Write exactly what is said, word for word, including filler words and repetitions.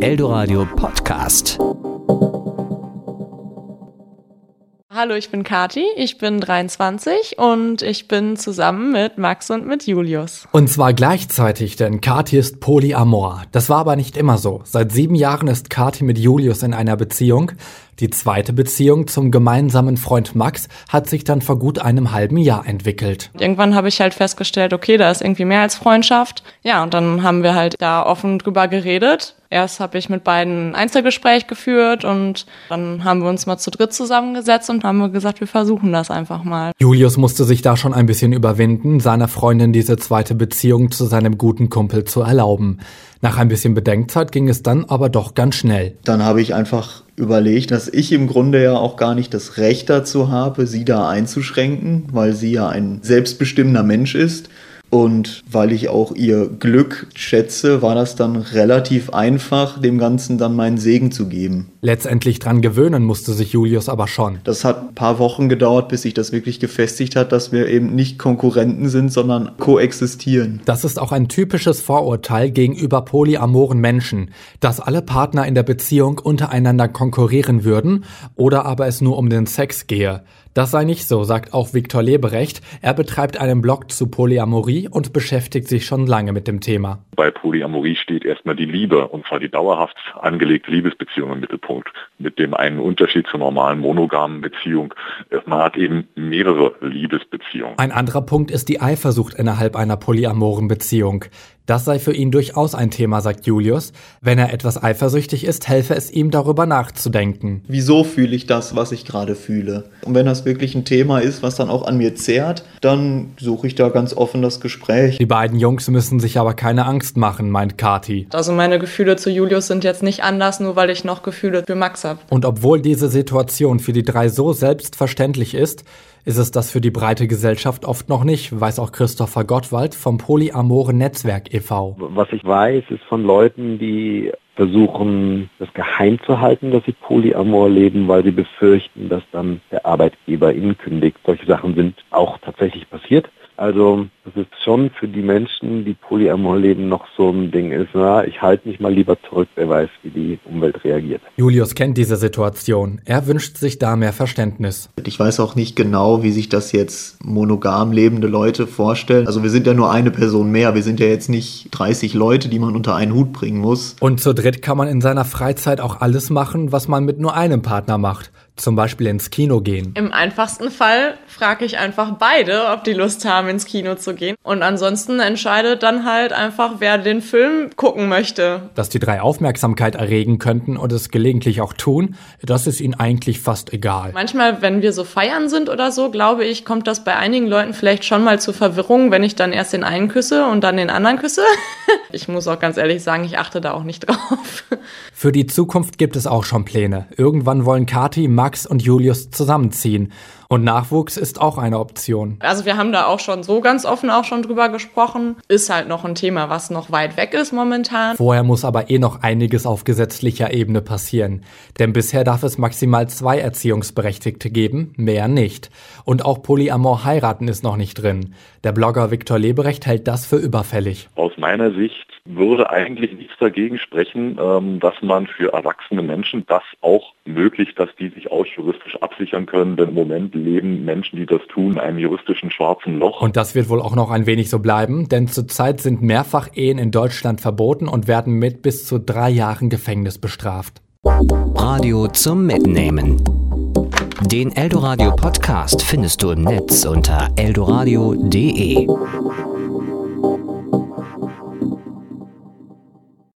Eldoradio Podcast. Hallo, ich bin Kathi, ich bin dreiundzwanzig und ich bin zusammen mit Max und mit Julius. Und zwar gleichzeitig, denn Kathi ist polyamor. Das war aber nicht immer so. Seit sieben Jahren ist Kathi mit Julius in einer Beziehung. Die zweite Beziehung zum gemeinsamen Freund Max hat sich dann vor gut einem halben Jahr entwickelt. Irgendwann habe ich halt festgestellt, okay, da ist irgendwie mehr als Freundschaft. Ja, und dann haben wir halt da offen drüber geredet. Erst habe ich mit beiden ein Einzelgespräch geführt und dann haben wir uns mal zu dritt zusammengesetzt und haben wir gesagt, wir versuchen das einfach mal. Julius musste sich da schon ein bisschen überwinden, seiner Freundin diese zweite Beziehung zu seinem guten Kumpel zu erlauben. Nach ein bisschen Bedenkzeit ging es dann aber doch ganz schnell. Dann habe ich einfach überlegt, dass ich im Grunde ja auch gar nicht das Recht dazu habe, sie da einzuschränken, weil sie ja ein selbstbestimmender Mensch ist. Und weil ich auch ihr Glück schätze, war das dann relativ einfach, dem Ganzen dann meinen Segen zu geben. Letztendlich dran gewöhnen musste sich Julius aber schon. Das hat ein paar Wochen gedauert, bis sich das wirklich gefestigt hat, dass wir eben nicht Konkurrenten sind, sondern koexistieren. Das ist auch ein typisches Vorurteil gegenüber polyamoren Menschen, dass alle Partner in der Beziehung untereinander konkurrieren würden oder aber es nur um den Sex gehe. Das sei nicht so, sagt auch Viktor Leberecht. Er betreibt einen Blog zu Polyamorie und beschäftigt sich schon lange mit dem Thema. Bei Polyamorie steht erstmal die Liebe, und zwar die dauerhaft angelegte Liebesbeziehung im Mittelpunkt. Mit dem einen Unterschied zur normalen monogamen Beziehung. Man hat eben mehrere Liebesbeziehungen. Ein anderer Punkt ist die Eifersucht innerhalb einer polyamoren Beziehung. Das sei für ihn durchaus ein Thema, sagt Julius. Wenn er etwas eifersüchtig ist, helfe es ihm, darüber nachzudenken. Wieso fühle ich das, was ich gerade fühle? Und wenn das wirklich ein Thema ist, was dann auch an mir zehrt, dann suche ich da ganz offen das Gespräch. Die beiden Jungs müssen sich aber keine Angst machen, meint Kathi. Also meine Gefühle zu Julius sind jetzt nicht anders, nur weil ich noch Gefühle für Max habe. Und obwohl diese Situation für die drei so selbstverständlich ist, ist es das für die breite Gesellschaft oft noch nicht, weiß auch Christopher Gottwald vom Polyamoren Netzwerk e V Was ich weiß, ist von Leuten, die versuchen, das geheim zu halten, dass sie Polyamor leben, weil sie befürchten, dass dann der Arbeitgeber ihnen kündigt. Solche Sachen sind auch tatsächlich passiert. Also das ist schon für die Menschen, die Polyamor leben, noch so ein Ding ist. Na, ich halte mich mal lieber zurück, wer weiß, wie die Umwelt reagiert. Julius kennt diese Situation. Er wünscht sich da mehr Verständnis. Ich weiß auch nicht genau, wie sich das jetzt monogam lebende Leute vorstellen. Also wir sind ja nur eine Person mehr. Wir sind ja jetzt nicht dreißig Leute, die man unter einen Hut bringen muss. Und zu dritt kann man in seiner Freizeit auch alles machen, was man mit nur einem Partner macht. Zum Beispiel ins Kino gehen. Im einfachsten Fall frage ich einfach beide, ob die Lust haben, ins Kino zu gehen. Und ansonsten entscheidet dann halt einfach, wer den Film gucken möchte. Dass die drei Aufmerksamkeit erregen könnten und es gelegentlich auch tun, das ist ihnen eigentlich fast egal. Manchmal, wenn wir so feiern sind oder so, glaube ich, kommt das bei einigen Leuten vielleicht schon mal zu Verwirrung, wenn ich dann erst den einen küsse und dann den anderen küsse. Ich muss auch ganz ehrlich sagen, ich achte da auch nicht drauf. Für die Zukunft gibt es auch schon Pläne. Irgendwann wollen Kathi, Max und Julius zusammenziehen. Und Nachwuchs ist auch eine Option. Also wir haben da auch schon so ganz offen auch schon drüber gesprochen. Ist halt noch ein Thema, was noch weit weg ist momentan. Vorher muss aber eh noch einiges auf gesetzlicher Ebene passieren. Denn bisher darf es maximal zwei Erziehungsberechtigte geben, mehr nicht. Und auch Polyamor heiraten ist noch nicht drin. Der Blogger Viktor Leberecht hält das für überfällig. Aus meiner Sicht würde eigentlich nichts dagegen sprechen, dass man für erwachsene Menschen das auch möglichst, dass die sich auch juristisch absichern können. Denn im Moment leben Menschen, die das tun, in einem juristischen schwarzen Loch. Und das wird wohl auch noch ein wenig so bleiben, denn zurzeit sind Mehrfach-Ehen in Deutschland verboten und werden mit bis zu drei Jahren Gefängnis bestraft. Radio zum Mitnehmen. Den Eldoradio Podcast findest du im Netz unter eldoradio punkt de.